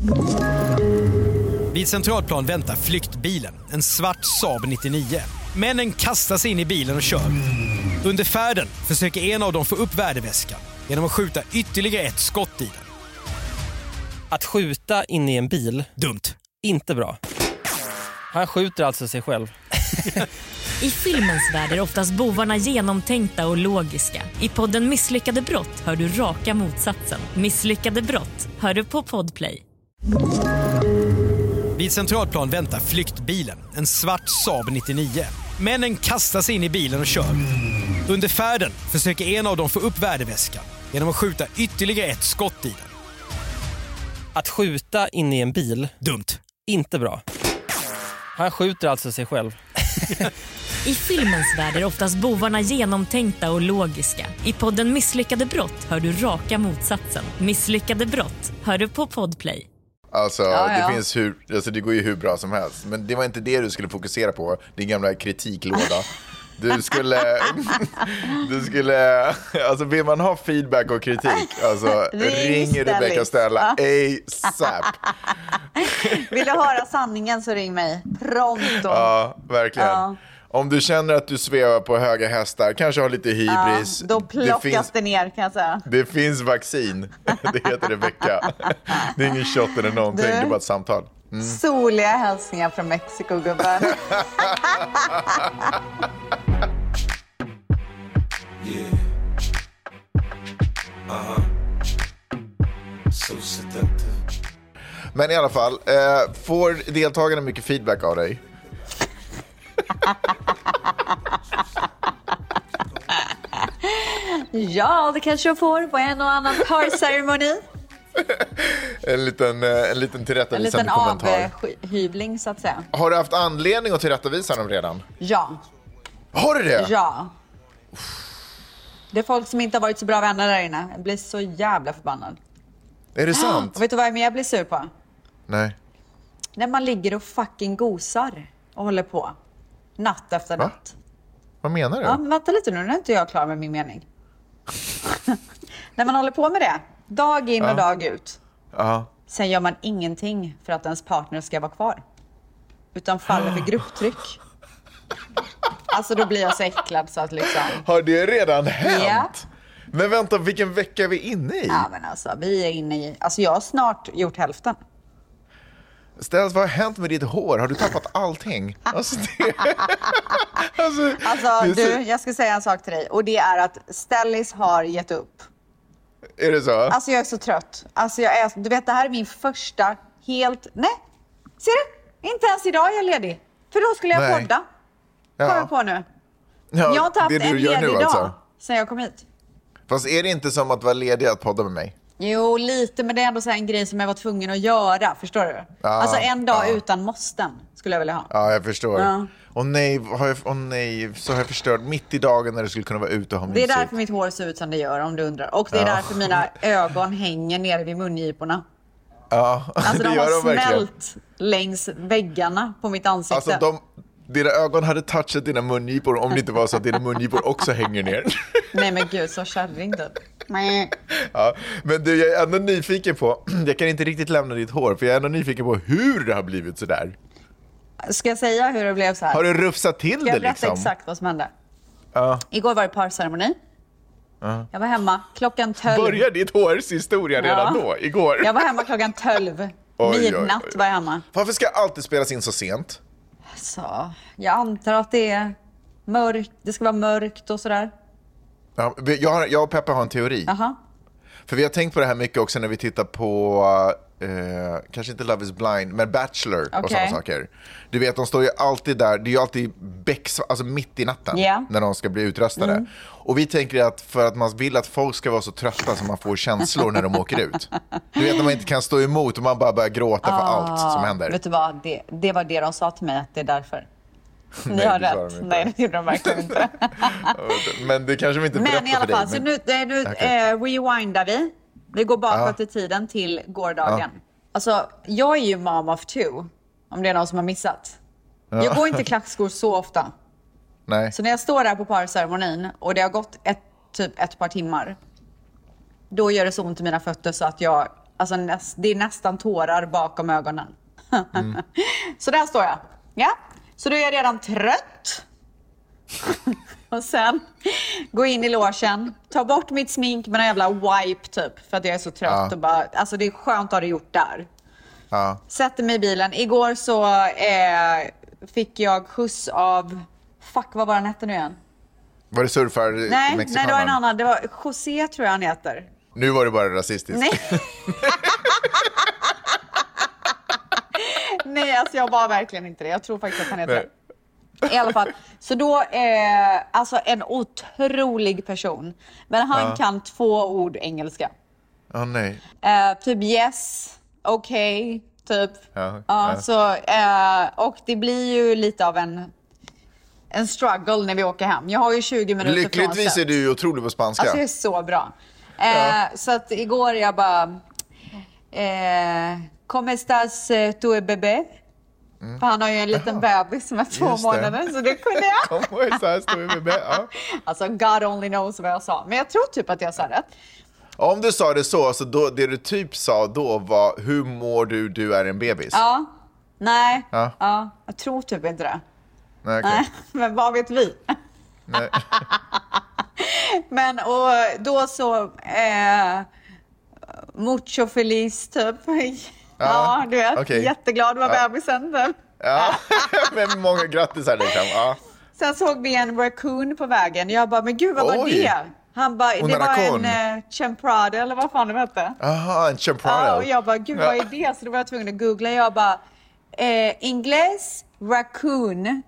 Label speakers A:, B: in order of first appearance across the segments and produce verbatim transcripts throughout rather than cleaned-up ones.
A: Vid Centralplan väntar flyktbilen, en svart Saab nittionio. Männen kastar sig in i bilen och kör. Under färden försöker en av dem få upp värdeväskan genom att skjuta ytterligare ett skott i den.
B: Att skjuta in i en bil,
A: dumt.
B: Inte bra. Han skjuter alltså sig själv.
C: I filmens värld är oftast bovarna genomtänkta och logiska. I podden Misslyckade brott hör du raka motsatsen. Misslyckade brott hör du på Podplay.
A: Vid Centralplan väntar flyktbilen, en svart Saab nittionio. Männen kastar sig in i bilen och kör. Under färden försöker en av dem få upp värdeväskan genom att skjuta ytterligare ett skott i den.
B: Att skjuta in i en bil,
A: dumt.
B: Inte bra. Han skjuter alltså sig själv.
C: I filmens värld är oftast bovarna genomtänkta och logiska. I podden Misslyckade brott hör du raka motsatsen. Misslyckade brott hör du på Podplay.
D: Alltså,
E: ja, ja.
D: Det finns hur, alltså det går ju hur bra som helst. Men det var inte det du skulle fokusera på, din gamla kritiklåda. Du skulle, du skulle, alltså vill man ha feedback och kritik, alltså ring Rebecca Stella ASAP.
E: Vill du höra sanningen så ring mig pronto.
D: Ja, verkligen.
E: Ja.
D: Om du känner att du svävar på höga hästar, kanske har lite hybris.
E: Ja, då plockas det, finns, det ner kan jag säga.
D: Det finns vaccin, det heter Rebecca. Det är ingen shot eller någonting, du, det är bara ett samtal.
E: Mm. Soliga hälsningar från Mexiko, gubben.
F: Yeah. Uh-huh. So seductive.
D: Men i alla fall, eh, får deltagarna mycket feedback av dig?
E: Ja, det kanske jag får på en och annan parceremoni.
D: En liten, en liten tillrättavisande kommentar.
E: En liten avhyvling så att säga.
D: Har du haft anledning att tillrättavisa dem redan?
E: Ja.
D: Har du det?
E: Ja. Det är folk som inte har varit så bra vänner där inne. Jag blir så jävla förbannad.
D: Är det sant?
E: Och vet du vad jag mer blir sur på?
D: Nej.
E: När man ligger och fucking gosar och håller på. Natt efter
D: Va?
E: natt.
D: Vad menar du?
E: Ja, men vänta lite nu, nu är inte jag klar med min mening. När man håller på med det, dag in och ja. dag ut.
D: Ja.
E: Sen gör man ingenting för att ens partner ska vara kvar. Utan faller för grupptryck. Alltså då blir jag så äcklad så att liksom...
D: Har det redan hänt?
E: Ja.
D: Men vänta, vilken vecka är vi inne i?
E: Ja men alltså, vi är inne i... Alltså jag har snart gjort hälften.
D: Ställs, vad har hänt med ditt hår? Har du tappat allting? Alltså, det... alltså,
E: alltså
D: det
E: du,
D: så...
E: jag ska säga en sak till dig. Och det är att Stellis har gett upp.
D: Är det så?
E: Alltså jag är så trött. Alltså jag är... Du vet, det här är min första helt... Nej, ser du? Inte ens idag är jag ledig. För då skulle jag
D: Nej.
E: podda.
D: Ja.
E: Kommer jag på nu.
D: Ja,
E: jag har inte haft
D: det du
E: en
D: gör
E: ledig
D: nu,
E: dag
D: alltså.
E: sen jag kom hit.
D: Fast är det inte som att vara ledig att podda med mig?
E: Jo, lite, men det är ändå så här en grej som jag var tvungen att göra, förstår du?
D: Ja,
E: alltså en dag
D: ja.
E: utan måsten skulle jag vilja ha.
D: Ja, jag förstår.
E: Ja.
D: Och nej, har jag, och nej, så har jag förstört mitt i dagen när du skulle kunna vara ute och ha mysigt.
E: Det är därför mitt hår ser ut som det gör, om du undrar. Och det är
D: ja.
E: därför mina ögon hänger nere vid mungiporna.
D: Ja,
E: alltså
D: det
E: de
D: gör
E: har
D: de verkligen.
E: smält längs väggarna på mitt ansikte.
D: Alltså de... Dina ögon hade touchat dina mungipor om det inte var så att dina mungipor också hänger ner.
E: Nej men gud, så kärring du.
D: Ja, men du, jag är ändå nyfiken på, jag kan inte riktigt lämna ditt hår, för jag är ändå nyfiken på hur det har blivit så där.
E: Ska jag säga hur det blev så här?
D: Har du rufsat till
E: Ska
D: det
E: jag berätta
D: liksom?
E: exakt vad som hände?
D: Ja.
E: Igår var det parceremoni.
D: Ja.
E: Jag var hemma klockan tolv.
D: Börjar ditt hårs historia redan
E: Ja.
D: då, igår?
E: Jag var hemma klockan tolv.
D: Oj,
E: Midnatt
D: oj, oj.
E: var jag hemma.
D: Varför ska alltid spelas in så sent?
E: Så, jag antar att det är mörkt. Det ska vara mörkt och sådär.
D: Ja, jag, har, jag och Peppa har en teori.
E: Aha.
D: För vi har tänkt på det här mycket också när vi tittar på eh, kanske inte Love is blind, men Bachelor och
E: Okay.
D: sådana saker. Du vet, de står ju alltid där, det är ju alltid bäcks, alltså mitt i natten
E: Yeah.
D: när de ska bli utröstade.
E: Mm.
D: Och vi tänker att för att man vill att folk ska vara så trötta så man får känslor när de åker ut. Du vet, när man inte kan stå emot och man bara börjar gråta för
E: Ah,
D: allt som händer.
E: Vet du vad, det, det var det de sa till mig, att det är därför. Ni
D: Nej,
E: har
D: det sa de
E: rätt.
D: inte.
E: Nej, det gjorde de verkligen inte.
D: Men det kanske vi inte berättar
E: Men i alla
D: för
E: fall,
D: dig.
E: så
D: Men...
E: nu, det, nu
D: Okay.
E: eh, rewindar vi. Vi går bakåt
D: Ja.
E: i tiden till gårdagen.
D: Ja.
E: Alltså, jag är ju mom of two, om det är någon som har missat.
D: Ja.
E: Jag går inte klackskor så ofta.
D: Nej.
E: Så när jag står där på parceremonin och det har gått ett, typ ett par timmar, då gör det så ont i mina fötter så att jag, Alltså näst, det är nästan tårar bakom ögonen. Mm. Så där står jag. Ja, så då är jag redan trött. Och sen gå in i logen, ta bort mitt smink med en jävla wipe typ. För att jag är så trött. Ja. Och bara, alltså det är skönt att ha det gjort där. Ja. Sätter mig i bilen. Igår så eh, fick jag skjuts av... Fuck, vad var han hette nu igen?
D: Var det surfar
E: nej, nej, det var en annan. Det var José tror jag han heter.
D: Nu var det bara rasistiskt.
E: Nej. Nej, alltså jag var verkligen inte det. Jag tror faktiskt att han heter det. I alla fall. Så då, eh, alltså en otrolig person. Men han ja. kan två ord engelska.
D: Åh oh, nej.
E: Eh, typ yes, okej, okay, typ. Ja, ja. Så, eh, och det blir ju lite av en... En struggle när vi åker hem. Jag har ju tjugo minuter från
D: lyckligtvis är du ju otrolig på spanska.
E: Alltså det är så bra. Eh, ja. Så att igår jag bara... Eh, ¿Cómo estás tu bebé? Mm. För han har ju en liten bebis som är två Just månader. Det. Så det kunde jag.
D: ¿Cómo estás tu bebé? Ja.
E: Alltså God only knows vad jag sa. Men jag tror typ att jag sa rätt.
D: Om du sa det så, så då, det du typ sa då var hur mår du, du är en bebis?
E: Ja. Nej. Ja. Ja. Jag tror typ inte det.
D: Nej, okay.
E: Nej, men vad vet vi?
D: Nej.
E: Men och då så eh, mucho feliz typ. Ja, ja du vet, okay. Jätteglad var ja. bebisen typ.
D: Ja, men många grattis här liksom. Ja.
E: Sen såg vi en raccoon på vägen. Jag bara, men gud vad var
D: Oj.
E: det? Han bara,
D: Hon
E: det var
D: raccoon.
E: en uh, champrade eller vad fan det hette.
D: Jaha, en champrade.
E: Ja, och jag bara, gud vad är det? Så då var jag tvungen att googla. Jag bara, eh, ingles raccoon.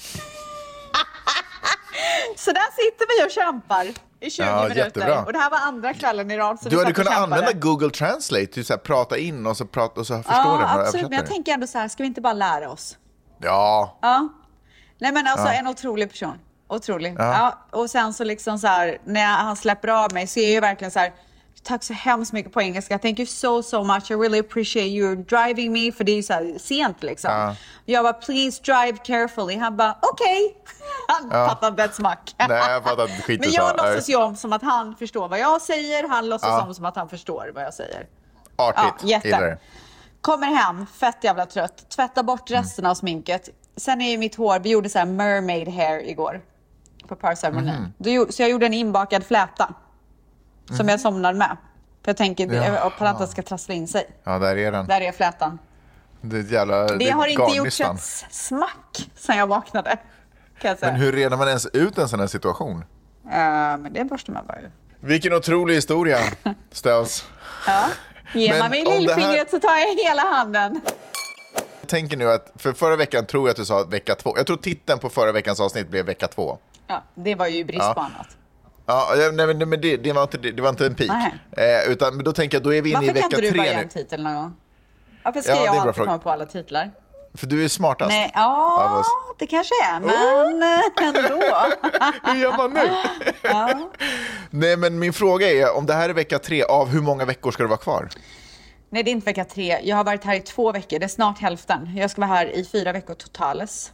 E: Så där sitter vi och kämpar i tjugo
D: ja,
E: minuter.
D: Jättebra.
E: Och det här var andra kvällen i rad. Så
D: du hade kunnat använda Google Translate till att prata in och så, prata, och så förstår
E: ja,
D: den.
E: Ja, absolut. Men jag tänker ändå så här, ska vi inte bara lära oss?
D: Ja.
E: Ja. Nej men alltså
D: ja.
E: en otrolig person. Otrolig.
D: Ja.
E: Ja. Och sen så liksom så här, när han släpper av mig så är jag verkligen så här, tack så hemskt mycket på engelska. Thank you so, so much. I really appreciate you driving me. För det är ju så här sent liksom. Ja. Jag bara, please drive carefully. Han bara, okej. Okay. Han ja. fattar inte ett smack.
D: Nej, jag fattar inte skit.
E: Men jag låtsas ju om som att han förstår vad jag säger. Han låtsas ja. om som att han förstår vad jag säger.
D: Artigt.
E: Ja, jätte. Kommer hem, fett jävla trött. Tvättar bort resten mm. av sminket. Sen är ju mitt hår, vi gjorde så här mermaid hair igår. På parceremonin. Mm. Så jag gjorde en inbakad fläta. Som mm. jag somnade med. För jag tänker ja. att plantan ska trassla in sig.
D: Ja, där är den.
E: Där är flätan.
D: Det, är jävla,
E: det,
D: det
E: har inte gjort ett smack sen jag vaknade. Kan jag säga.
D: Men hur reder man ens ut en sån här situation? Uh,
E: men det borstar man bara ju.
D: Vilken otrolig historia, Ställs.
E: Ja, ger man mig lillfingret här... så tar jag hela handen.
D: Jag tänker nu att för förra veckan tror jag att du sa vecka två. Jag tror titeln på förra veckans avsnitt blev vecka två.
E: Ja, det var ju brist ja. på annat.
D: Ja, nej, men det, det, var inte, det var inte en peak. Eh, utan men då tänker jag, då är vi inne i vecka tre nu.
E: Varför kan inte du bara en titel någon gång? Varför ska ja, jag alltid komma på alla titlar?
D: För du är smartast.
E: Nej, ja, det kanske är, men oh. ändå.
D: Hur gör man nu?
E: Ja.
D: Nej, men min fråga är, om det här är vecka tre, av hur många veckor ska du vara kvar?
E: Nej, det är inte vecka tre. Jag har varit här i två veckor. Det är snart hälften. Jag ska vara här i fyra veckor totales.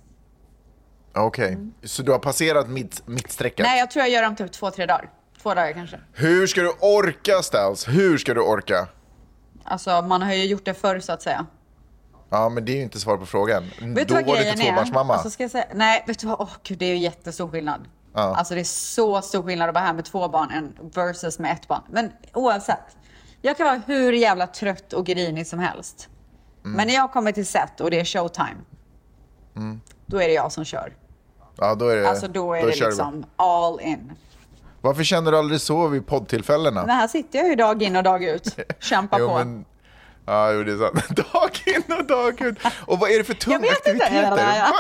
D: Okej, okay. mm. Så du har passerat mitt, mittsträcket?
E: Nej, jag tror jag gör dem typ två, tre dagar. Två dagar kanske.
D: Hur ska du orka, Ställs? Hur ska du orka?
E: Alltså, man har ju gjort det förr så att säga.
D: Ja, men det är ju inte svar på frågan.
E: Vet
D: Då
E: du vad
D: var
E: grejen
D: det inte tvåbarnsmamma.
E: Alltså, ska jag säga... Nej, vet du vad? Åh, gud, det är ju jättestor skillnad. Ja. Alltså, det är så stor skillnad att vara här med två barn än versus med ett barn. Men oavsett. Jag kan vara hur jävla trött och grinig som helst. Mm. Men när jag kommer till set och det är showtime. Mm. Då är det jag som kör.
D: Ja, då är det,
E: alltså då är
D: då
E: det liksom all in.
D: Varför känner du aldrig så vid poddtillfällena?
E: Men här sitter jag ju dag in och dag ut. Kämpa
D: jo,
E: på.
D: Men... Ja, jo, det är sant. Dag in och dag ut. Och vad är det för tunga aktiviteter?
E: Inte.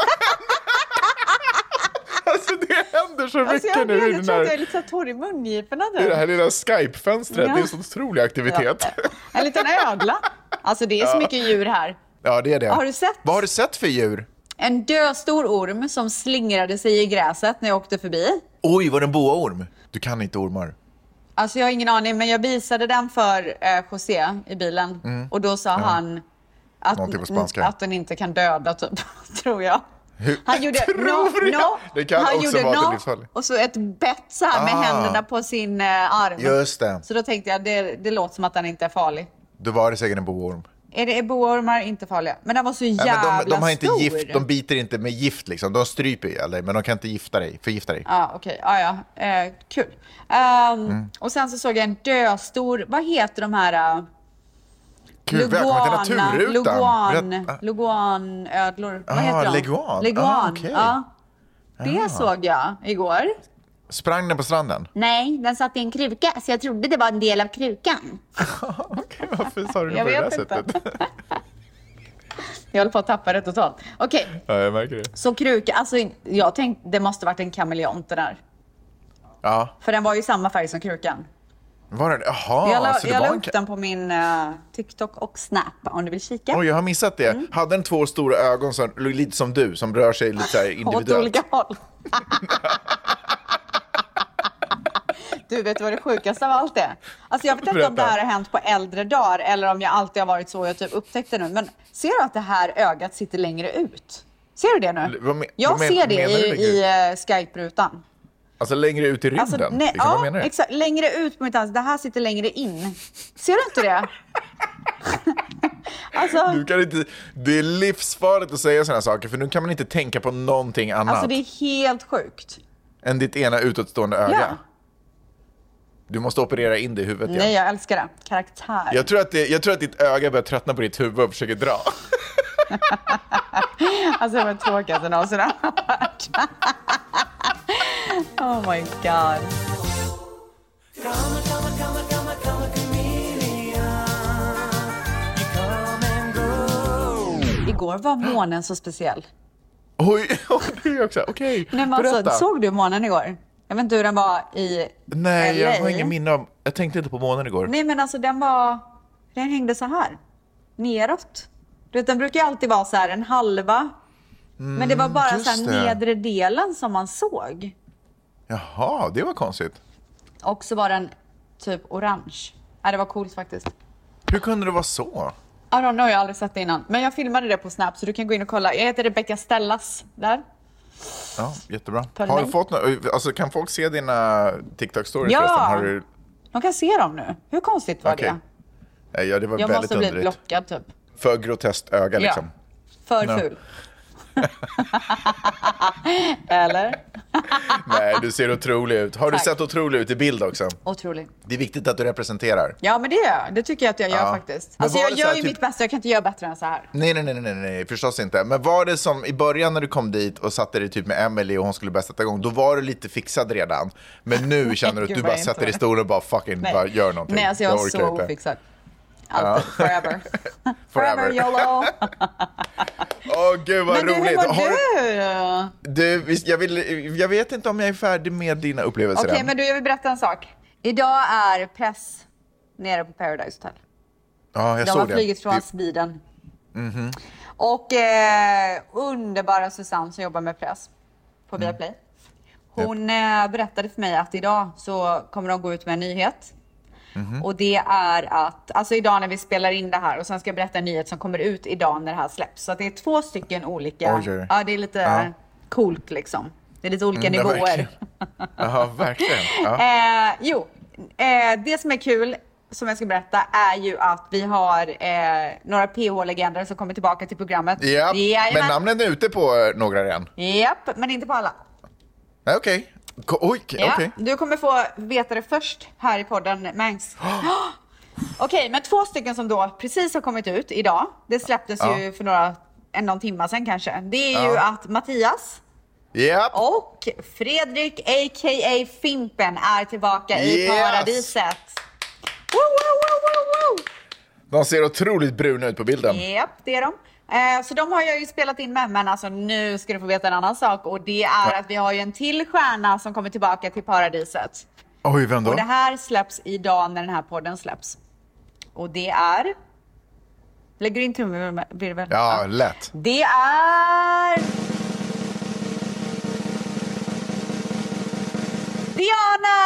D: Alltså det händer så mycket
E: alltså, jag
D: nu.
E: Jag tror att jag är lite torr i mungiporna nu.
D: Det här lilla Skype-fönstret, ja. Det är en så otrolig aktivitet.
E: Ja. En liten ögla. Alltså det är så mycket djur här.
D: Ja, det är det.
E: Har du sett?
D: Vad har du sett för djur?
E: En dödstor orm som slingrade sig i gräset när jag åkte förbi.
D: Oj, var det en boaorm? Du kan inte ormar.
E: Alltså jag har ingen aning, men jag visade den för eh, José i bilen. Mm. Och då sa ja. han att, att den inte kan döda typ, tror jag.
D: Hur?
E: Han gjorde no, no.
D: Det kan
E: han
D: också
E: gjorde
D: vara
E: no,
D: livsfarligt.
E: Och så ett bett så här med
D: ah.
E: händerna på sin eh, arm.
D: Just det.
E: Så då tänkte jag, det, det låter som att den inte är farlig.
D: Då var det säkert en boorm.
E: Är det boormar inte farliga? Men den var så jävla
D: Nej, men de, de har inte
E: stor.
D: gift, de biter inte med gift liksom. De stryper ihjäl dig, men de kan inte gifta dig, förgifta dig.
E: Ja, ah, okej. Okay. Ah, ja, eh, kul. Um, mm. Och sen så såg jag en döstor, vad heter de här? Uh,
D: Gud, välkommen till Naturrutan.
E: Luguan, Luguanödlor. Vad
D: ah,
E: heter de?
D: Leguan.
E: Leguan.
D: Ah, okay.
E: Ja. Det
D: ah.
E: såg jag igår.
D: Sprang den på stranden?
E: Nej, den satt i en kruka, så jag trodde det var en del av krukan.
D: Okej, okay, varför sa du det
E: jag
D: på det där
E: inte.
D: sättet?
E: Jag håller på att tappa det totalt. Okej. Okay.
D: Ja, jag märker det.
E: Så kruka, alltså jag tänkte det måste varit en kameleont det där.
D: Ja.
E: För den var ju samma färg som krukan.
D: Var det? Jaha,
E: jag la,
D: så det
E: jag
D: var
E: la
D: en...
E: upp den på min uh, TikTok och Snap om du vill kika.
D: Oj, jag har missat det.
E: Mm.
D: Hade den två stora ögon som, lite som du, som rör sig lite så här individuellt.
E: Åt olika håll. Du vet vad det sjukaste av allt är? Alltså jag vet inte om det här har hänt på äldre dagar eller om jag alltid har varit så jag typ upptäckte nu. Men ser du att det här ögat sitter längre ut? Ser du det nu?
D: Vad men,
E: jag
D: vad men,
E: ser det i, i uh, Skype-rutan.
D: Alltså längre ut i rymden?
E: Alltså, nej,
D: liksom,
E: ja,
D: vad menar du?
E: exakt. Längre ut på mitt ansikte. Det här sitter längre in. Ser du inte det? Alltså,
D: du kan inte, det är livsfarligt att säga sådana saker, för nu kan man inte tänka på någonting annat.
E: Alltså det är helt sjukt.
D: Än ditt ena utåtstående öga.
E: Ja.
D: Du måste operera in det i huvudet.
E: Nej,
D: igen.
E: jag älskar det. Karaktär.
D: Jag tror, att det, jag tror att ditt öga börjar tröttna på ditt huvud och försöker dra.
E: Alltså det var tråkigt att någonsin har hört. Oh my god. Igår var månen så speciell.
D: Oj, det är också. Okej,
E: okay. Alltså, såg du månen igår? Jag vet inte hur den var i
D: Nej,
E: L A.
D: jag har ingen minne av. Jag tänkte inte på månen igår.
E: Nej, men alltså den var... Den hängde så här. Neråt. Du vet, den brukar ju alltid vara så här en halva. Mm, men det var bara så här
D: det.
E: nedre delen som man såg.
D: Jaha, det var konstigt.
E: Och så var den typ orange. Ja, det var coolt faktiskt.
D: Hur kunde det vara så?
E: I don't know, jag har aldrig sett det innan. Men jag filmade det på Snap så du kan gå in och kolla. Jag heter Rebecca Stellas där.
D: Ja, jättebra.
E: Följ
D: har du
E: mig.
D: fått något, alltså kan folk se dina TikTok-stories?
E: Ja,
D: har du...
E: de kan se dem nu. Hur konstigt var
D: okay.
E: det?
D: Nej, ja, det var
E: jag
D: väldigt
E: måste bli
D: underligt.
E: blockad typ.
D: För groteskt öga liksom.
E: Ja, för
D: no.
E: ful. Eller?
D: Nej, du ser otrolig ut. Har
E: Tack.
D: du sett otrolig ut i bild också?
E: Otrolig.
D: Det är viktigt att du representerar.
E: Ja, men det gör jag. Det tycker jag att jag gör
D: ja.
E: faktiskt.
D: Men
E: alltså
D: var
E: jag
D: det så
E: gör
D: här
E: ju
D: typ...
E: mitt bästa. Jag kan inte göra bättre än så här.
D: Nej, nej, nej, nej, nej, förstås inte. Men var det som i början när du kom dit och satte dig typ med Emily och hon skulle börja sätta igång, då var du lite fixad redan. Men nu känner du att du bara sätter dig i stolen och bara fucking bara gör någonting.
E: Nej, alltså jag, jag är så
D: inte.
E: ofixad. Alltid, ja. forever. Forever, YOLO.
D: Åh, oh, gud vad
E: men
D: roligt.
E: Men hur var
D: du? Du, jag, vill, jag vet inte om jag är färdig med dina upplevelser.
E: Okej, okay, men du, jag vill berätta en sak. Idag är press nere på Paradise Hotel.
D: Ja, jag
E: De
D: såg
E: har
D: det.
E: flugit från
D: det...
E: Sweden.
D: Mm-hmm.
E: Och eh, underbara Susanne som jobbar med press på
D: mm.
E: Viaplay. Hon eh, berättade för mig att idag så kommer de gå ut med en nyhet. Mm-hmm. Och det är att, alltså idag när vi spelar in det här och sen ska jag berätta en nyhet som kommer ut idag när det här släpps. Så att det är två stycken olika,
D: Oj,
E: ja det är lite ja. coolt liksom. Det är lite olika
D: mm,
E: nivåer.
D: Ja, verkligen. Ja.
E: eh, jo, eh, det som är kul som jag ska berätta är ju att vi har eh, några P H-legender som kommer tillbaka till programmet.
D: Japp,
E: Jajamän.
D: men namnen är ute på några redan.
E: Japp, men inte på alla.
D: Okej. Okay. Oj, okej.
E: Ja,
D: okay.
E: du kommer få veta det först här i podden, Mangs. Okej, okay, men två stycken som då precis har kommit ut idag. Det släpptes ja. ju för några, en någon timme sedan kanske. Det är ja. ju att Mattias
D: yep.
E: och Fredrik, a k a. Fimpen, är tillbaka yes. i paradiset. Woo, woo, woo, woo, woo.
D: De ser otroligt bruna ut på bilden.
E: Japp, det är de. Eh, så de har jag ju spelat in med, men alltså nu ska du få veta en annan sak. Och det är att vi har ju en till stjärna som kommer tillbaka till paradiset.
D: Oj, vem då?
E: Och det här släpps idag när den här podden släpps. Och det är... Lägger du in trumvirvel?
D: Ja, lätt.
E: Det är... Diana!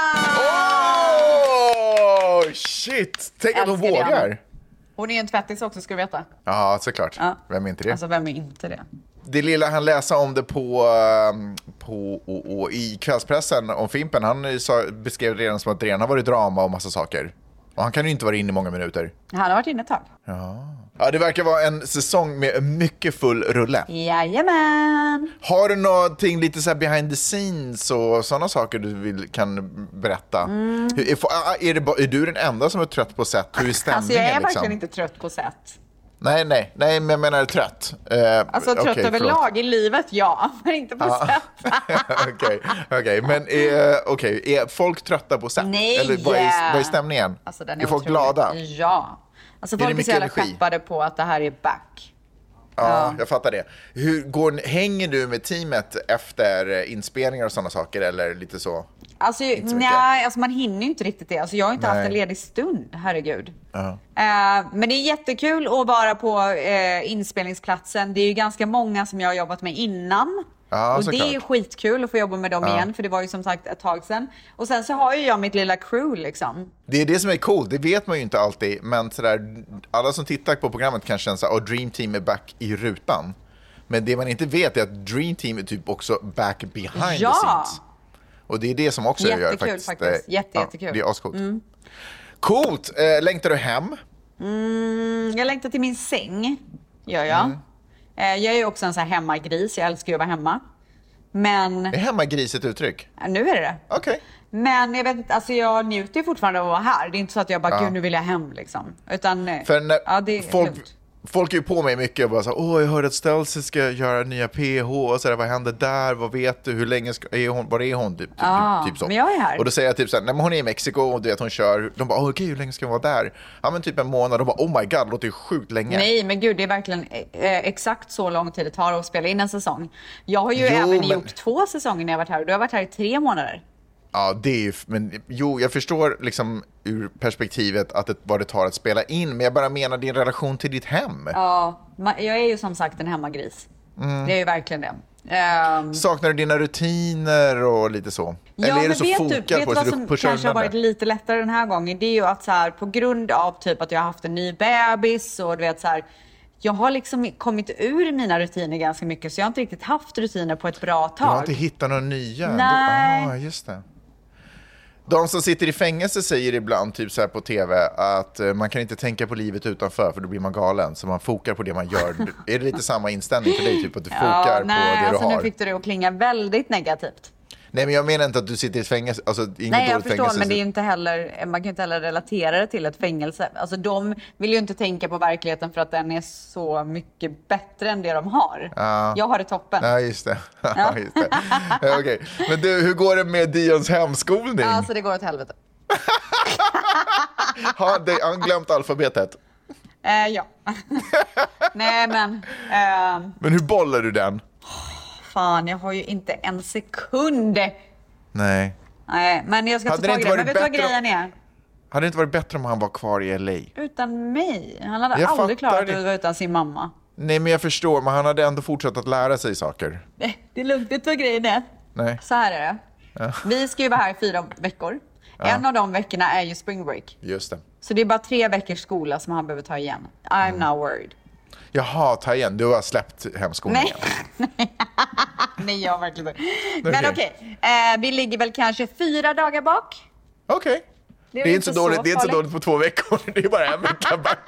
D: Åh, oh, shit! Tänk att hon vågar. Diana.
E: Hon är en tvättis också, ska du veta.
D: Ja, såklart.
E: Ja.
D: Vem är inte det?
E: Alltså, vem är inte det?
D: Det lilla han läsa om det på, på och, och, i kvällspressen om Fimpen. Han sa, beskrev det redan som att det redan har varit drama och massa saker. Och han kan ju inte vara inne i många minuter.
E: Han har varit inne ett tag.
D: Ja. Ja, det verkar vara en säsong med mycket full rulle.
E: Jajamän.
D: Har du någonting lite så här behind the scenes och sådana saker du vill, kan berätta? Mm. Hur, är, är, det, är du den enda som är trött på set? Hur är stämningen?
E: Alltså jag är
D: liksom?
E: verkligen inte trött på set.
D: Nej, nej, nej, men jag menar trött. Uh,
E: alltså trött okay, överlag förlåt. I livet, ja, men inte på
D: ah.
E: set.
D: Okej, okay, okay. Men uh, okay. är folk trötta på set?
E: Nej.
D: Eller vad är, vad är stämningen?
E: Alltså, den är,
D: är folk
E: otrolig.
D: glada?
E: Ja. Alltså folk är så jävla peppade på att det här är back.
D: Ja, ja, jag fattar det. Hur går, hänger du med teamet efter inspelningar och sådana saker eller lite så?
E: Alltså, nej, alltså man hinner ju inte riktigt det. Alltså jag har inte nej. haft en ledig stund, herregud. Uh-huh. Uh, men det är jättekul att vara på uh, inspelningsplatsen. Det är ju ganska många som jag har jobbat med innan. Ja, och det klart. Är ju skitkul att få jobba med dem ja. igen, för det var ju som sagt ett tag sedan. Och sen så har ju jag mitt lilla crew liksom.
D: Det är det som är coolt, det vet man ju inte alltid. Men sådär, alla som tittar på programmet kan känna att oh, Dream Team är back i rutan. Men det man inte vet är att Dream Team är typ också back behind ja. the scenes. Och det är det som också
E: jättekul,
D: gör faktiskt.
E: faktiskt. Jätte,
D: ja,
E: jättekul.
D: Det är ascoolt. Mm. Coolt! Eh, längtar du hem?
E: Mm, jag längtar till min säng, gör jag. Mm. Jag är ju också en sån här hemmagris, jag älskar ju att vara hemma. Men...
D: Är hemmagris ett uttryck?
E: Ja, nu är det det.
D: Okej. Okay.
E: Men jag vet inte, alltså jag njuter ju fortfarande av att vara här. Det är inte så att jag bara, ja. gud nu vill jag hem liksom. Utan,
D: för när
E: ja det är
D: folk,
E: lugnt.
D: Folk är ju på mig mycket och bara så åh jag hörde att Stelzy ska göra nya P H och så där, vad händer där, vad vet du, hur länge ska, är hon, var är hon typ,
E: ah,
D: typ så.
E: Men jag är här.
D: Och då säger jag typ så här, nej men hon är i Mexiko och du vet hon kör, de bara okej okay, hur länge ska hon vara där? Ja men typ en månad, de bara oh my god, det låter ju sjukt länge.
E: Nej men gud det är verkligen eh, exakt så lång tid det tar att spela in en säsong. Jag har ju jo, även men... gjort två säsonger när jag varit här och du har varit här i tre månader.
D: Ja, det är ju, men jo, jag förstår liksom ur perspektivet att det, vad det tar att spela in, men jag bara menar din relation till ditt hem.
E: Ja, jag är ju som sagt en hemmagris. Mm. Det är ju verkligen det. Um...
D: Saknar du dina rutiner och lite så?
E: Ja,
D: eller är det så
E: vet
D: fokar
E: du, vet
D: på
E: vad som
D: på
E: kanske har varit lite lättare den här gången? Det är ju att så här, på grund av typ att jag har haft en ny bebis och du vet så här, jag har liksom kommit ur mina rutiner ganska mycket, så jag har inte riktigt haft rutiner på ett bra tag.
D: Du har inte hittat några nya?
E: Nej.
D: Ah, just det. De som sitter i fängelse säger ibland typ så här på tv att man kan inte tänka på livet utanför för då blir man galen, så man fokar på det man gör. Är det lite samma inställning för dig, typ att du fokar ja, på
E: nej,
D: det
E: alltså
D: du har?
E: Nu fick du det att klinga väldigt negativt.
D: Nej, men jag menar inte att du sitter i ett fängelse, alltså inget
E: nej, jag förstår,
D: fängelse.
E: Men det är inte heller, man kan inte heller relatera det till ett fängelse. Alltså de vill ju inte tänka på verkligheten för att den är så mycket bättre än det de har. Ja. Jag har det toppen.
D: Ja, just det. Ja. just det. Ja, okay. Men du, hur går det med Dions hemskolning?
E: Alltså det går åt helvete.
D: Har han glömt alfabetet?
E: Eh, ja. Nej, men... Eh...
D: Men hur bollar du den?
E: Fan, jag har ju inte en sekund.
D: Nej.
E: Nej, men jag ska
D: hade
E: ta tag i det. Men vet du vad grejen är?
D: Hade det inte varit bättre om han var kvar i L A?
E: Utan mig? Han hade
D: jag
E: aldrig klarat det att utan sin mamma.
D: Nej, men jag förstår. Men han hade ändå fortsatt att lära sig saker.
E: Nej, det är lugnt. Vet du vad grejen är?
D: Nej.
E: Så här är det. Ja. Vi ska ju vara här i fyra veckor. Ja. En av de veckorna är ju spring break.
D: Just det.
E: Så det är bara tre veckors skola som han behöver ta igen. I'm mm. not worried.
D: Jaha, ta igen. Du har släppt hemskolningen.
E: Nej. Nej, jag har verkligen inte. Men okej, okay. eh, vi ligger väl kanske fyra dagar bak.
D: Okej. Okay. Det är, det är inte så dåligt, så det är inte så dåligt på två veckor. Det är bara en vecka back.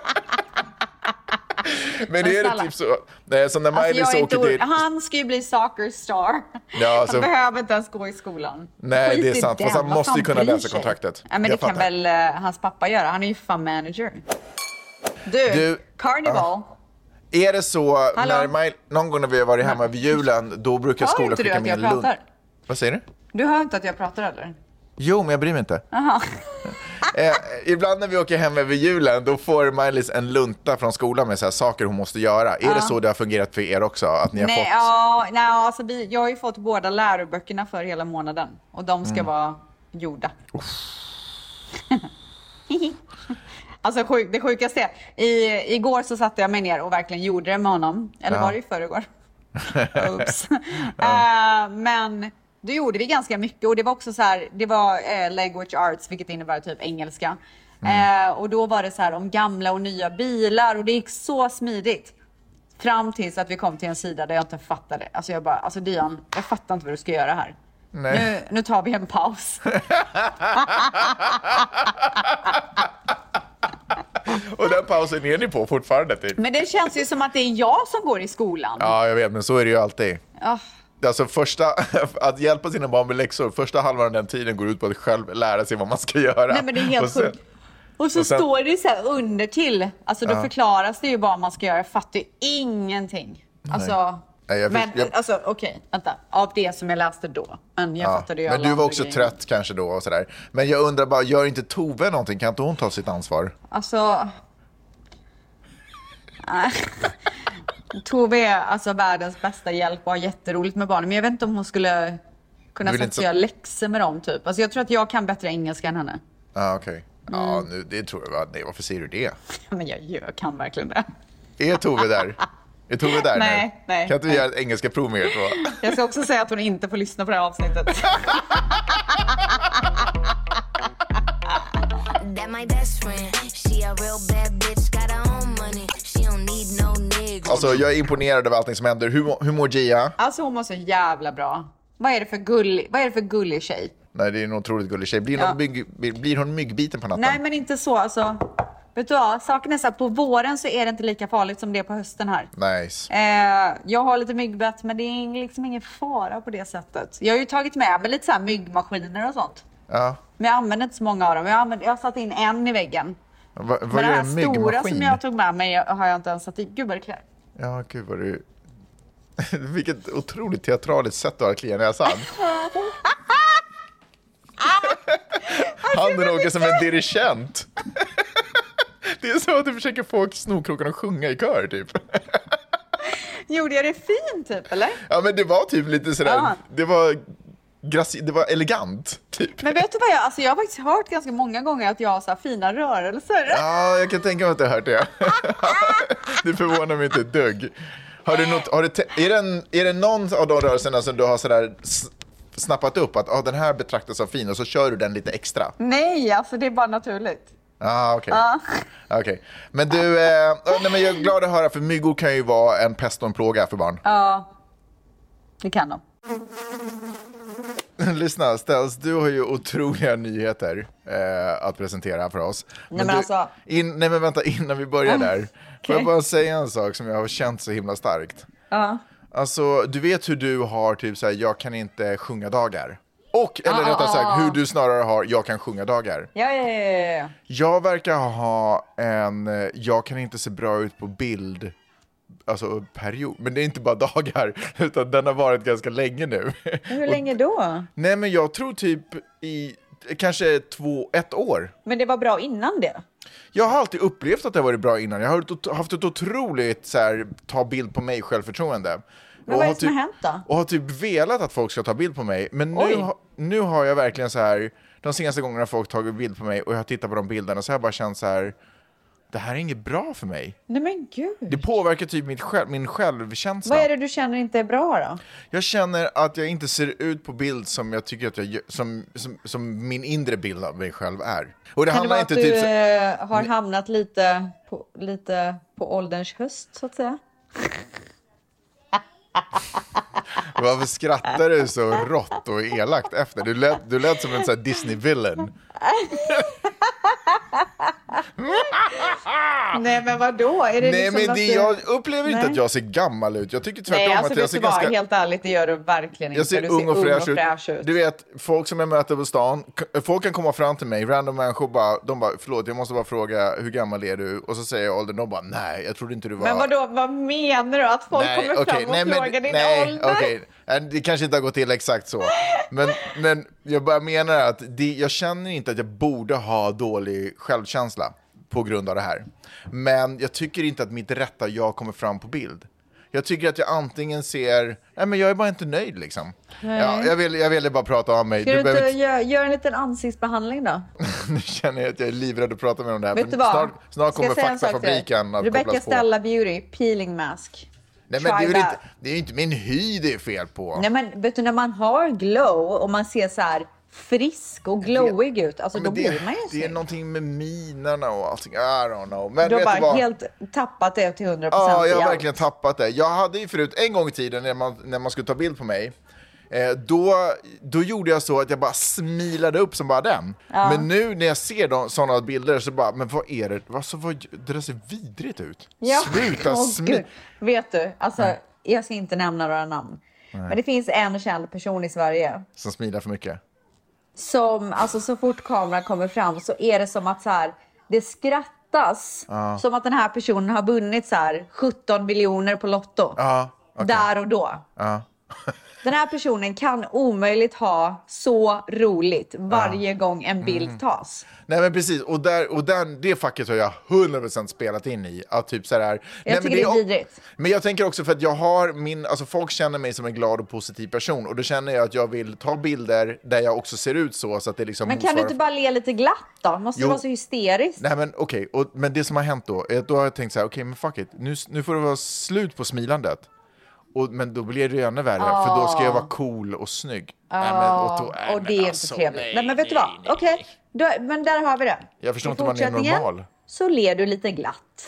D: Men det är det typ så. Nej, så när Miley alltså, åker till...
E: Han ska ju bli soccer star.
D: Ja, alltså...
E: Han behöver inte ens gå i skolan.
D: Nej,
E: Skit
D: det är sant. Fast han måste ju kunna läsa kontraktet.
E: Ja, men det kan väl uh, hans pappa göra. Han är ju fan manager. Du, du Carnival. Uh.
D: Är det så, när Miley, någon gång när vi har varit hemma vid julen, då brukar skolan skicka med en lund. Vad säger du?
E: Du hör inte att jag pratar eller?
D: Jo, men jag bryr mig inte.
E: Aha.
D: eh, ibland när vi åker hem över julen, då får Miley en lunta från skolan med så här saker hon måste göra. Är uh. det så det har fungerat för er också? Att ni har
E: nej,
D: fått...
E: ja, nej, alltså vi, jag har ju fått båda läroböckerna för hela månaden. Och de ska mm. vara gjorda. Alltså sjuk, det sjukaste är, i, igår så satte jag mig ner och verkligen gjorde det med honom. Eller ja. var det i förrgår? Oops. ja. uh, men då gjorde vi ganska mycket. Och det var också så här, det var uh, language arts, vilket innebär typ engelska. Mm. Uh, och då var det så här om gamla och nya bilar. Och det gick så smidigt. Fram tills att vi kom till en sida där jag inte fattade. Alltså jag bara, alltså Dion, jag fattar inte vad du ska göra här.
D: Nej.
E: Nu, nu tar vi en paus.
D: Och den pausen är ni på fortfarande typ.
E: Men det känns ju som att det är jag som går i skolan.
D: Ja, jag vet, men så är det ju alltid.
E: Oh.
D: Alltså första, att hjälpa sina barn med läxor, första halvan av den tiden går ut på att själv lära sig vad man ska göra.
E: Nej, men det är helt
D: och sen,
E: sjukt. Och så
D: och sen,
E: står det så här under till. Alltså då
D: ja.
E: förklaras det ju vad man ska göra. Jag fattar ju ingenting. Alltså,
D: Nej, jag
E: men
D: jag,
E: alltså okej, okay, vänta. Av det som jag läste då. Men jag
D: ja,
E: fattade ju
D: men
E: alla
D: du var också
E: grejer.
D: trött kanske då och sådär. Men jag undrar bara, gör inte Tove någonting? Kan inte hon ta sitt ansvar?
E: Alltså... Tove är alltså världens bästa hjälp och har jätteroligt med barnen. Men jag vet inte om hon skulle kunna sätta sig och göra läxor med dem typ. Alltså jag tror att jag kan bättre engelska än henne.
D: Ja, ah, okej. Okay.
E: Mm.
D: Ja, nu, det tror jag. Nej, varför säger du det?
E: Men jag, jag kan verkligen det.
D: Är Tove där? Är Tove där
E: nej,
D: nu?
E: Nej,
D: kan inte vi göra ett engelska prov med er två?
E: Jag ska också säga att hon inte får lyssna på det här avsnittet.
D: Alltså jag är imponerad över allting som händer. Hur, hur mår Gia?
E: Alltså hon mår så jävla bra. Vad är det för gull, vad är det för gullig tjej?
D: Nej, det är en otroligt gullig tjej. Blir, ja. mygg, blir hon myggbiten på natten?
E: Nej, men inte så. Alltså, vet du vad? Saken är så här, på våren så är det inte lika farligt som det är på hösten här.
D: Nice.
E: Eh, jag har lite myggbett, men det är liksom ingen fara på det sättet. Jag har ju tagit med mig lite så här myggmaskiner och sånt.
D: Ja.
E: Men jag använder inte så många av dem. Jag, använder, jag har satt in en i väggen.
D: Va, vad
E: men
D: är
E: den här
D: en myggmaskin?
E: stora som jag tog med mig har jag inte ens satt i. Gud vad det klär.
D: Ja, gud vad du... Vilket otroligt teatraliskt sätt att ha klia näsan. Handen åker som en dirigent. Det är så att du försöker få snorkråkan att sjunga i kör typ.
E: Gjorde jag det fint typ, eller?
D: Ja, men det var typ lite sådär,
E: ja.
D: det var graci- det var elegant typ.
E: Men vet du vad jag, alltså jag har faktiskt hört ganska många gånger att jag har så här fina rörelser.
D: Ja, jag kan tänka mig att jag har hört det. Det förvånar mig inte ett dugg. Har du något, har du te- är, det en, är det någon av de rörelserna som du har sådär snappat upp att ah, den här betraktas som fin och så kör du den lite extra?
E: Nej, alltså det är bara naturligt.
D: Ah, okej.
E: Ja.
D: Okay. Men du, eh, nej, men jag är glad att höra, för myggor kan ju vara en pest och en plåga för barn.
E: Ja, det kan de.
D: Lyssna, Stels, du har ju otroliga nyheter eh, att presentera för oss. Men
E: nej, men
D: du,
E: alltså...
D: in, nej men vänta, innan vi börjar där.
E: Okay.
D: Får jag bara säga en sak som jag har känt så himla starkt.
E: Ja.
D: Alltså, du vet hur du har typ såhär, jag kan inte sjunga dagar. Och, eller
E: ah,
D: rättare sagt,
E: ah,
D: hur du snarare har, jag kan sjunga dagar.
E: Ja, ja, ja, ja.
D: Jag verkar ha en, jag kan inte se bra ut på bild, alltså period. Men det är inte bara dagar, utan den har varit ganska länge nu.
E: Hur länge då?
D: Nej, men jag tror typ i kanske två, ett år.
E: Men det var bra innan det?
D: Jag har alltid upplevt att det har varit bra innan. Jag har haft ett otroligt så här, ta bild på mig självförtroende.
E: Men vad är det
D: typ,
E: som har hänt då?
D: Och har typ velat att folk ska ta bild på mig. Men nu, ha, nu har jag verkligen så här, de senaste gångerna folk tagit bild på mig och jag har tittat på de bilderna, så har jag bara känt så här, det här är inget bra för mig.
E: Nej men gud.
D: Det påverkar typ mitt själv, min självkänsla.
E: Vad är det du känner inte är bra då?
D: Jag känner att jag inte ser ut på bild som jag tycker att jag som, som, som min inre bild av mig själv är. Och det
E: kan
D: handlar
E: det
D: inte
E: vara att
D: typ
E: du
D: så...
E: har hamnat lite på, lite på ålderns höst så att säga?
D: Varför skrattar du så rått och elakt efter? Du lät, du lät som en sån här Disney-villain.
E: Nej men vadå? Är det
D: Nej,
E: liksom
D: men det,
E: du...
D: jag upplever inte
E: Nej.
D: att jag ser gammal ut. Jag tycker tvärtom.
E: Nej, alltså
D: att jag
E: vet
D: ser
E: du vad,
D: ganska...
E: helt ärligt, det gör du verkligen inte.
D: Jag ser
E: du
D: ung och
E: ser
D: fräsch,
E: ung och fräsch ut.
D: ut. Du vet, folk som jag möter på stan, folk kan komma fram till mig, random människor bara, de bara, förlåt, jag måste bara fråga, hur gammal är du? Och så säger jag åldern, de bara, nej, jag trodde inte du var...
E: Men vadå, vad menar du? Att folk
D: nej,
E: kommer
D: okay,
E: fram och
D: nej,
E: frågar
D: men,
E: din
D: nej,
E: ålder?
D: Okay. Det kanske inte har gått till exakt så. Men, men jag bara menar att det, jag känner inte att jag borde ha dålig självkänsla på grund av det här. Men jag tycker inte att mitt rätta jag kommer fram på bild. Jag tycker att jag antingen ser... Nej, men jag är bara inte nöjd liksom. Ja, jag, vill, jag ville bara prata om mig.
E: Ska du,
D: du
E: inte
D: behöver...
E: gör, gör en liten ansiktsbehandling då?
D: Nu känner jag att jag är livrädd att prata med om det här.
E: Vet du vad?
D: Snart, snart
E: Ska jag
D: kommer
E: säga en sak till dig?
D: Faktafabriken att
E: Rebecca
D: kopplas på.
E: Stella Beauty, peeling mask.
D: Nej, men det är, väl
E: Try
D: inte,
E: that.
D: det är ju inte min hy det är fel på.
E: Nej men vet du, när man har glow och man ser så här frisk och glowig ut, alltså
D: Men
E: då
D: det,
E: blir man ju
D: det är
E: snygg.
D: någonting med minerna och allting. I don't know. Men
E: Du har
D: vet
E: bara
D: du vad?
E: helt tappat det till hundra procent.
D: Ja, jag har
E: i allt.
D: verkligen tappat det. Jag hade ju förut, en gång i tiden när man, när man skulle ta bild på mig, Eh, då, då gjorde jag så att jag bara smilade upp som bara den. Ja. Men nu när jag ser de, sådana bilder så bara, men vad är det? Alltså, vad, det där ser vidrigt ut.
E: Ja.
D: Sluta
E: oh,
D: smila.
E: Vet du, alltså, Nej. jag ska inte nämna några namn. Nej. Men det finns en känd person i Sverige.
D: Som smilar för mycket.
E: Som, alltså så fort kameran kommer fram så är det som att så här, det skrattas. Ja. Som att den här personen har vunnit så här sjutton miljoner på Lotto.
D: Ja, okay.
E: Där och då.
D: Ja.
E: Den här personen kan omöjligt ha så roligt varje ja. gång en bild mm. tas.
D: Nej men precis, och, där, och där, det facket har jag hundra procent spelat in i. Att typ så här,
E: jag
D: nej,
E: tycker
D: men
E: det är vidrigt.
D: Men jag tänker också för att jag har min, alltså folk känner mig som en glad och positiv person. Och då känner jag att jag vill ta bilder där jag också ser ut så, så att det liksom
E: men
D: motsvarar...
E: kan du inte bara le lite glatt då? Måste jo. du vara så hysterisk?
D: Nej men okej, okay. Men det som har hänt då, är, då har jag tänkt så här, okej okay, men fuck it. Nu, nu får det vara slut på smilandet. Och, men då blir det ju ännu värre, oh. för då ska jag vara cool och snygg.
E: Oh.
D: Nej, men, och, då, nej,
E: och det är
D: alltså,
E: inte trevligt.
D: Nej,
E: nej, men vet du vad? Okej, okay. Men där har vi det.
D: Jag förstår inte om man är normal.
E: Så ler du lite glatt.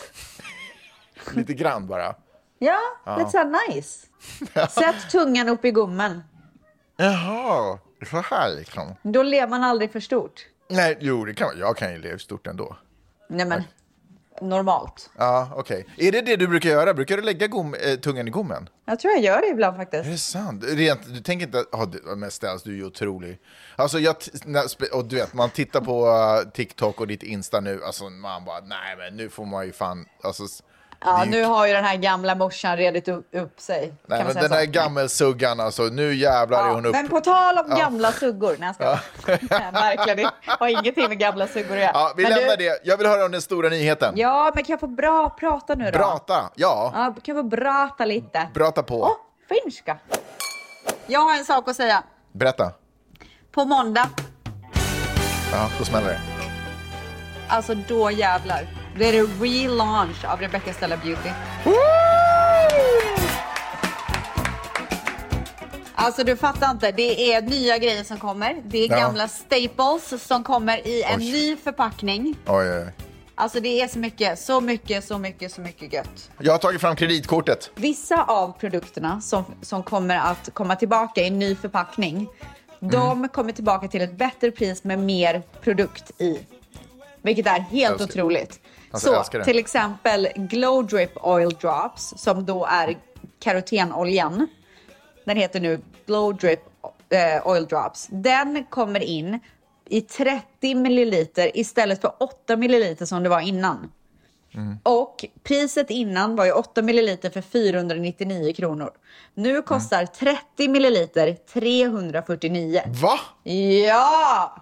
D: Lite grann bara.
E: Ja, ja. Lite så här nice. Sätt tungan upp i gommen.
D: Jaha, så här liksom.
E: Då ler man aldrig för stort.
D: Nej, jo, det kan man. Jag kan ju le stort ändå.
E: Nej, men... normalt.
D: Ja, okej. Okay. Är det det du brukar göra? Brukar du lägga gom, äh, tungan i gommen?
E: Jag tror jag gör det ibland faktiskt.
D: Är det sant? Rent, du tänker inte... Ja, oh, men Ställs, du är ju otrolig. Alltså, jag... Och du vet, man tittar på uh, TikTok och ditt Insta nu. Alltså, man bara, nej men nu får man ju fan... Alltså,
E: ja, nu har ju den här gamla morsan redit upp, upp sig.
D: Nej, men den här gammelsuggan, alltså, nu jävlar ja, är hon upp.
E: Men på tal om ja. gamla suggor, nej, jag ska ja. Verkligen, det har ingenting med gamla suggor att göra.
D: Ja, vi
E: men
D: lämnar
E: du...
D: det. Jag vill höra om den stora nyheten.
E: Ja, men kan jag få bra prata nu då?
D: Prata, ja.
E: Ja, kan jag få prata lite?
D: Prata på.
E: Åh, oh, finska. Jag har en sak att säga.
D: Berätta.
E: På måndag.
D: Ja, då smäller det.
E: Alltså, då jävlar. Det är det relaunch av Rebecca Stella Beauty.
D: Woo!
E: Alltså du fattar inte, det är nya grejer som kommer. Det är ja. gamla staples som kommer i en oj. ny förpackning.
D: Oj, oj.
E: Alltså det är så mycket, så mycket, så mycket, så mycket gött.
D: Jag har tagit fram kreditkortet.
E: Vissa av produkterna som, som kommer att komma tillbaka i en ny förpackning, mm. de kommer tillbaka till ett bättre pris med mer produkt i. Vilket är helt otroligt. Alltså, så till exempel Glow Drip Oil Drops, som då är karotenoljan. Den heter nu Glow Drip eh, Oil Drops. Den kommer in i trettio milliliter istället för åtta milliliter som det var innan. Mm. Och priset innan var ju åtta milliliter för fyrahundranittionio kronor. Nu kostar mm. trettio milliliter trehundrafyrtionio.
D: Va?
E: Ja!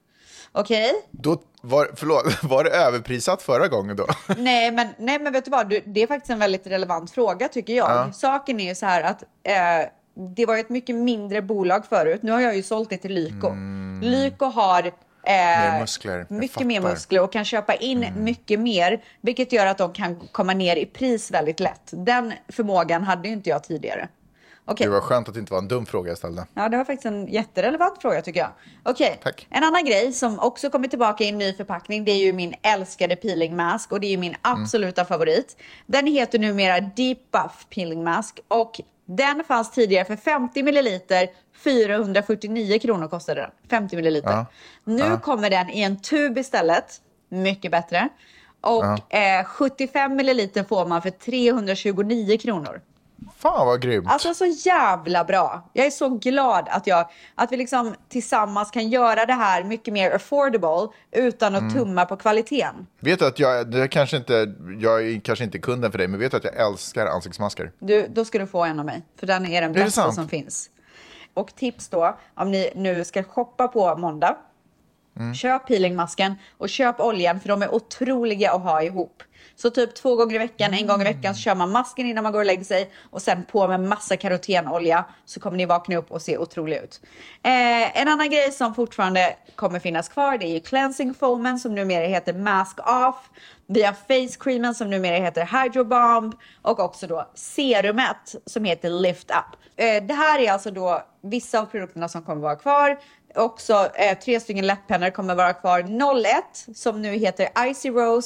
E: Okej. Okay.
D: Då var, förlåt, var det överprisat förra gången då?
E: Nej, men, nej, men vet du vad? Du, det är faktiskt en väldigt relevant fråga tycker jag. Ja. Saken är ju så här att eh, det var ett mycket mindre bolag förut. Nu har jag ju sålt det till Lyko. Mm. Lyko har eh,
D: mer muskler.
E: mycket mer muskler och kan köpa in mm. mycket mer. Vilket gör att de kan komma ner i pris väldigt lätt. Den förmågan hade ju inte jag tidigare. Okay.
D: Det var skönt att det inte var en dum fråga jag ställde.
E: Ja, det var faktiskt en jätterelevant fråga tycker jag. Okej, okay. En annan grej som också kommer tillbaka i en ny förpackning, det är ju min älskade peeling mask och det är ju min absoluta mm. favorit. Den heter numera Deep Buff Peeling Mask och den fanns tidigare för femtio milliliter, fyrahundrafyrtionio kronor kostade den. femtio milliliter. Ja. Nu ja. kommer den i en tub istället, mycket bättre. Och ja. eh, sjuttiofem milliliter får man för trehundratjugonio kronor.
D: Fan vad grymt.
E: Alltså så jävla bra. Jag är så glad att, jag, att vi liksom tillsammans kan göra det här mycket mer affordable utan att mm. tumma på kvaliteten.
D: Vet du att jag, det är kanske inte, jag är kanske inte kunden för dig, men vet du att jag älskar ansiktsmasker?
E: Du, då ska du få en av mig. För den är den bästa som finns. Och tips då, om ni nu ska shoppa på måndag. Mm. Köp peelingmasken och köp oljan för de är otroliga att ha ihop. Så typ två gånger i veckan, en gång i veckan så kör man masken innan man går och lägger sig. Och sen på med massa karotenolja så kommer ni vakna upp och se otroligt ut. Eh, en annan grej som fortfarande kommer finnas kvar, det är ju cleansing foamen som numera heter Mask Off. Vi har face creamen som numera heter Hydro Bomb. Och också då serumet som heter Lift Up. Eh, det här är alltså då vissa av produkterna som kommer vara kvar. Också eh, tre stycken läpppennor kommer vara kvar. noll ett som nu heter Icy Rose.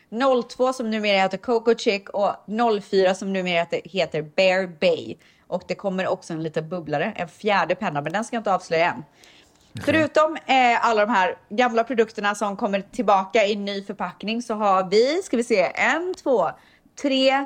E: noll två som numera heter Coco Chick och noll fyra som numera heter Bear Bay. Och det kommer också en liten bubblare, en fjärde penna, men den ska jag inte avslöja än. Okay. Förutom eh, alla de här gamla produkterna som kommer tillbaka i ny förpackning så har vi, ska vi se, en, två, tre,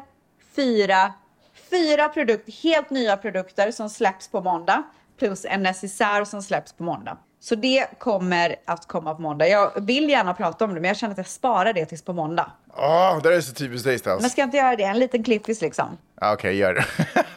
E: fyra, fyra produkter, helt nya produkter som släpps på måndag. Plus en necessär som släpps på måndag. Så det kommer att komma på måndag. Jag vill gärna prata om det, men jag känner att jag sparar det tills på måndag.
D: Ja, oh, det är så typiskt dig, Stels.
E: Men ska jag inte göra det? En liten klippis liksom.
D: Okej, okay, gör det.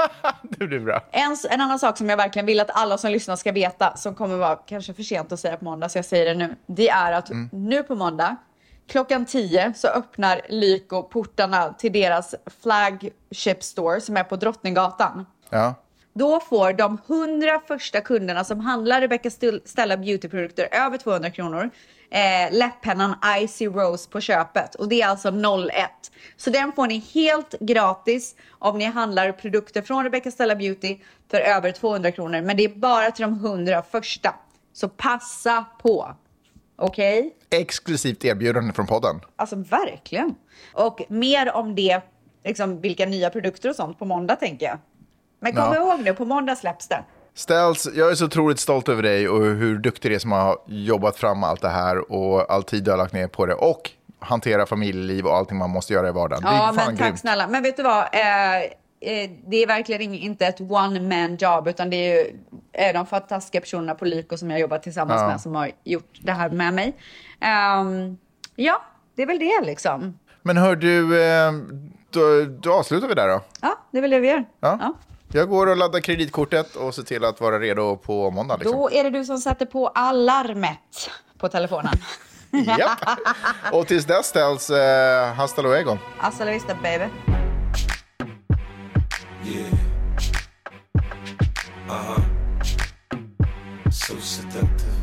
D: Det blir bra.
E: En, en annan sak som jag verkligen vill att alla som lyssnar ska veta, som kommer vara kanske för sent att säga på måndag, så jag säger det nu. Det är att mm. nu på måndag, klockan tio, så öppnar Lyko portarna till deras flagship store som är på Drottninggatan.
D: Ja.
E: Då får de hundra första kunderna som handlar Rebecca Stella Beauty-produkter över tvåhundra kronor eh, läpppennan Icy Rose på köpet. Och det är alltså noll ett. Så den får ni helt gratis om ni handlar produkter från Rebecca Stella Beauty för över tvåhundra kronor. Men det är bara till de hundra första. Så passa på. Okej? Okay?
D: Exklusivt erbjudande från podden.
E: Alltså verkligen. Och mer om det, liksom vilka nya produkter och sånt på måndag tänker jag. Men kom ja. ihåg nu, på måndag släpps det.
D: Stels, jag är så otroligt stolt över dig och hur duktig det är som har jobbat fram allt det här och all tid du har lagt ner på det. Och hantera familjeliv och allting man måste göra i vardagen.
E: Ja,
D: det är fan
E: men tack
D: grymt.
E: Snälla. Men vet du vad? Eh, eh, det är verkligen inte ett one-man job, utan det är ju eh, de fantastiska personerna på Lyko som jag jobbar tillsammans ja. med som har gjort det här med mig. Um, ja, det är väl det liksom.
D: Men hör du, eh, då, då avslutar vi där då.
E: Ja, det är väl det vi gör.
D: Ja.
E: Ja.
D: Jag går och laddar kreditkortet och ser till att vara redo på måndag. Liksom.
E: Då är det du som sätter på alarmet på telefonen.
D: Japp. Och tills dess ställs eh, hasta luego.
E: Hasta la vista, baby.
F: Yeah. Uh-huh. So seductive.